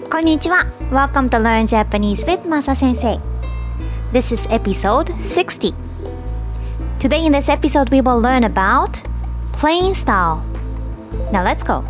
こんにちは。Welcome to Learn Japanese with Masa Sensei. This is episode 60. Today in this episode we will learn about plain style. Now let's go.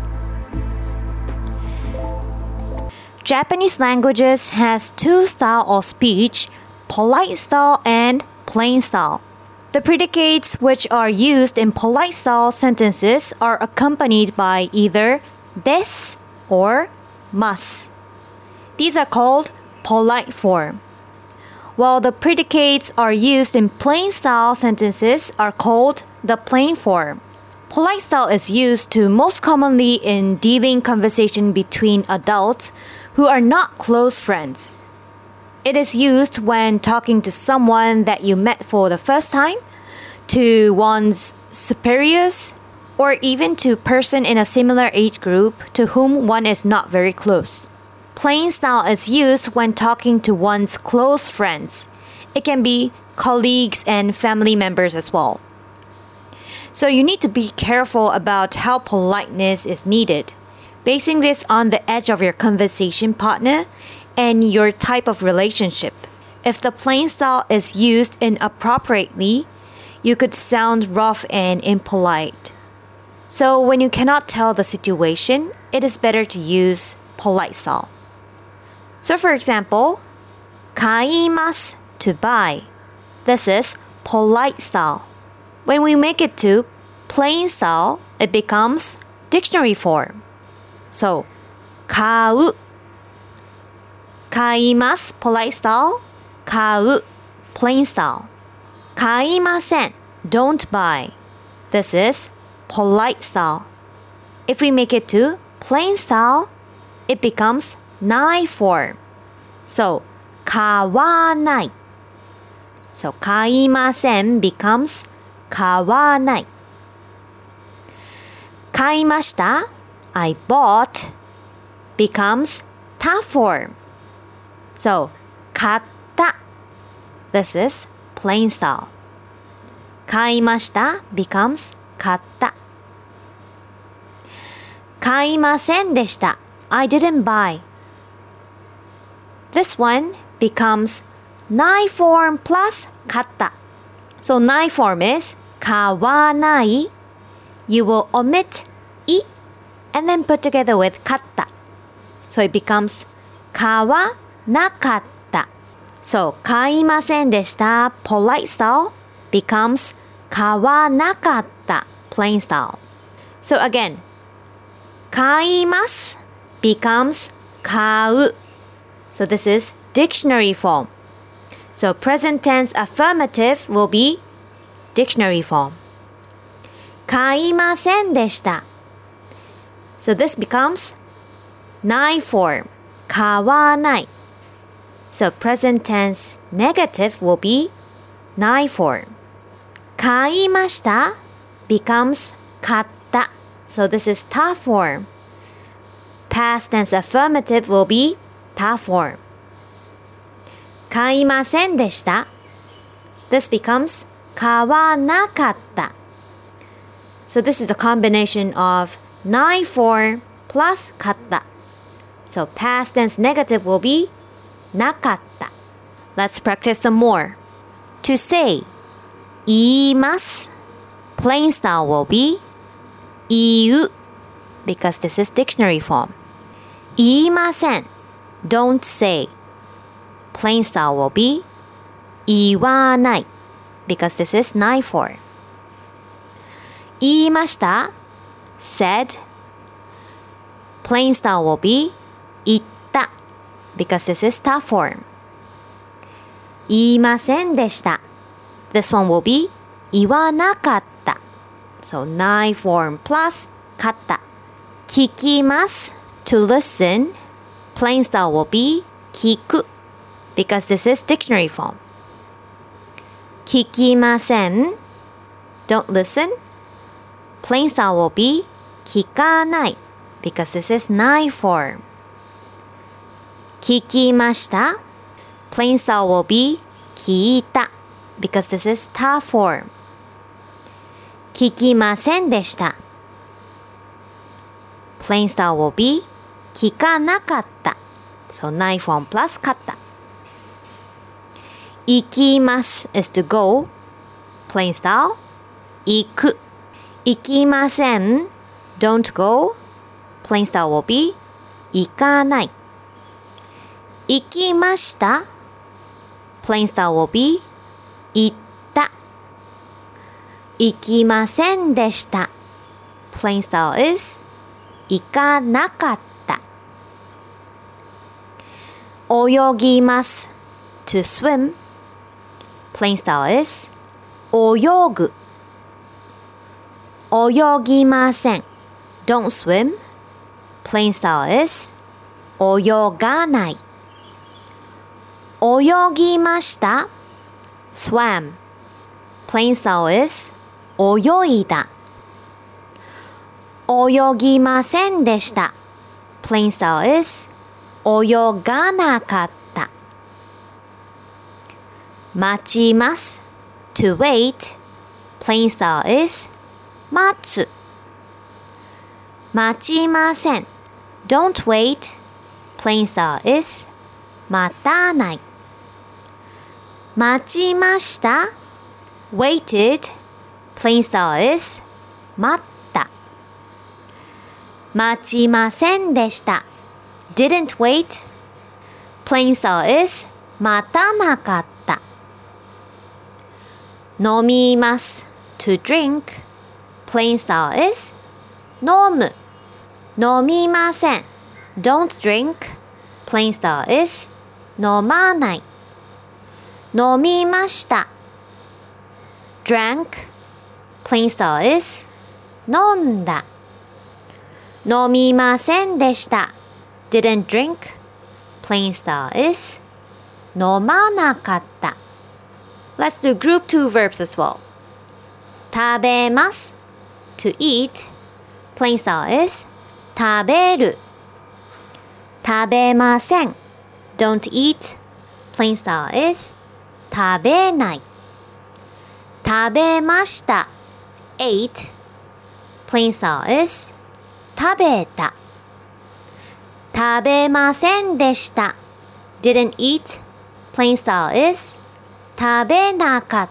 Japanese languages has two styles of speech, polite style and plain style. The predicates which are used in polite style sentences are accompanied by either des or mas. These are called polite form, while the predicates are used in plain style sentences are called the plain form. Polite style is used to most commonly in dealing conversation between adults who are not close friends. It is used when talking to someone that you met for the first time, to one's superiors, or even to a person in a similar age group to whom one is not very close. Plain style is used when talking to one's close friends. It can be colleagues and family members as well. So you need to be careful about how politeness is needed, basing this on the edge of your conversation partner and your type of relationship. If the plain style is used inappropriately, you could sound rough and impolite. So when you cannot tell the situation, it is better to use polite style. So for example, 買います to buy. This is polite style. When we make it to plain style, it becomes dictionary form. So 買う 買います polite style, 買う plain style. 買いません don't buy. This is polite style. If we make it to plain style, it becomesない form. So 買わない So 買いません becomes 買わない買いました I bought becomes た form. So 買った This is plain style. 買いました becomes 買った買いませんでした I didn't buy. This one becomes ない form plus 買った So ない form is 買わない You will omit い and then put together with 買った So it becomes 買わなかった So 買いませんでした polite style becomes 買わなかった plain style. So again, 買います becomes 買う So this is dictionary form. So present tense affirmative will be dictionary form. 買いませんでした So this becomes ない form. 買わない So present tense negative will be ない form. 買いました becomes 買った So this is た form. Past tense affirmative will be た form. 買いませんでした This becomes 買わなかった So this is a combination of ない form plus 買った So past tense negative will be なかった Let's practice some more. To say 言います Plain style will be 言う because this is dictionary form. 言いません Don't say. Plain style will be 言わない because this is ない form. 言いました said. Plain style will be 言った because this is た form. 言いませんでした This one will be 言わなかった So ない form plus かった聞きます To listen. Plain style will be 聞く because this is dictionary form. 聞きません Don't listen. Plain style will be 聞かない because this is ない form. 聞きました Plain style will be 聞いた because this is た form. 聞きませんでした Plain style will be 聞かなかった。So ない form plus かった。行きます is to go. Plain style. 行く。行きません don't go. Plain style will be 行かない。行きました Plain style will be 行った。行きませんでした Plain style is 行かなかった。泳ぎます to swim. Plain style is 泳ぐ。泳ぎません don't swim. Plain style is 泳がない。泳ぎました swam. Plain style is 泳いだ。泳ぎませんでした Plain style is 泳がなかった。待ちます to wait. Plain style is 待つ。待ちません don't wait. Plain style is 待たない。待ちました waited. Plain style is 待った。待ちませんでした didn't wait. Plain style is 待たなかった。飲みます to drink. Plain style is 飲む。飲みません don't drink. Plain style is 飲まない。飲みました drank. Plain style is 飲んだ。飲みませんでした didn't drink. Plain style is 飲まなかった。Let's do group 2 verbs as well. 食べます to eat. Plain style is 食べる。食べません don't eat. Plain style is 食べない。食べました ate. Plain style is 食べた。食べませんでした didn't eat. Plain style is 食べなかった。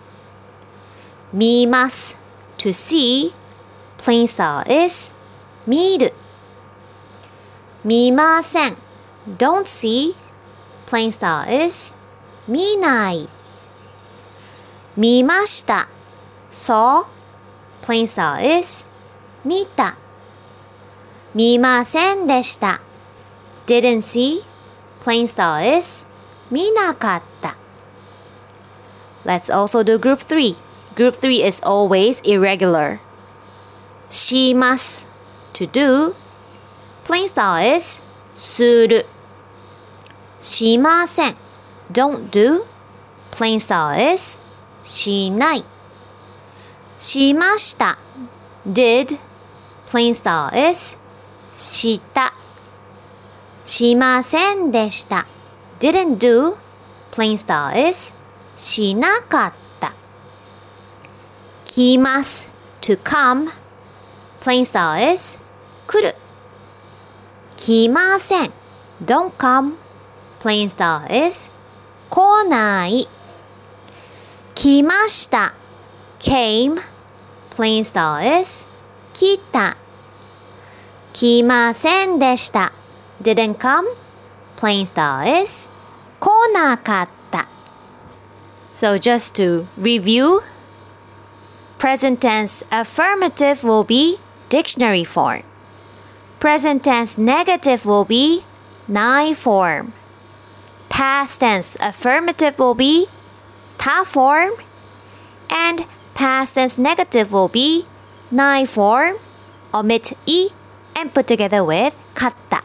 見ます to see. Plain style is 見る。見ません don't see. Plain style is 見ない。見ました saw. Plain style is 見た。見ませんでした didn't see. Plain style is 見なかった。Let's also do group 3. Group 3 is always irregular. します to do. Plain style is する。しません don't do. Plain style is しない。しました did. Plain style is した。しませんでした didn't do. Plain style is しなかった。来ます to come. Plain style is 来る。来ません don't come. Plain style is 来ない。来ました came. Plain style is 来た。来ませんでした didn't come. Plain style is 来なかった。So just to review, present tense affirmative will be dictionary form. Present tense negative will be nai form. Past tense affirmative will be ta form. And past tense negative will be nai form, omit i, and put together with katta.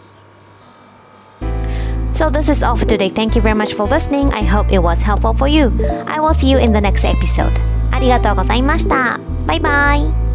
So this is all for today. Thank you very much for listening. I hope it was helpful for you. I will see you in the next episode. ありがとうございました。バイバイ。